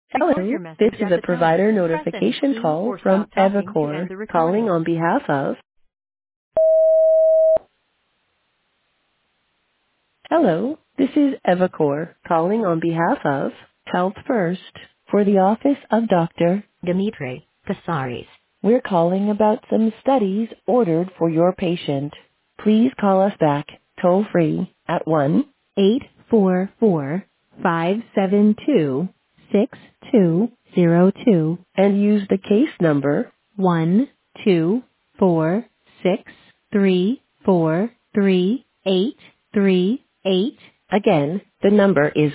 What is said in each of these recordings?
Hello, this is a provider notification call from Evacor calling on behalf of. Hello, this is Evacor calling on behalf of Health First for the office of Dr. Dimitri Kasaris. We're calling about some studies ordered for your patient. Please call us back toll free at 1-844-572-6202 and use the case number 12463438838. Again, the number is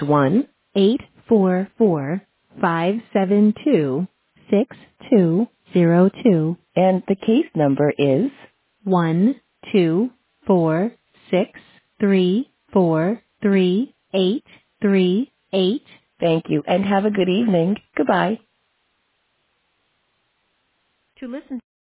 1-844-572-6202 and the case number is 12463438838. Thank you and have a good evening. Goodbye.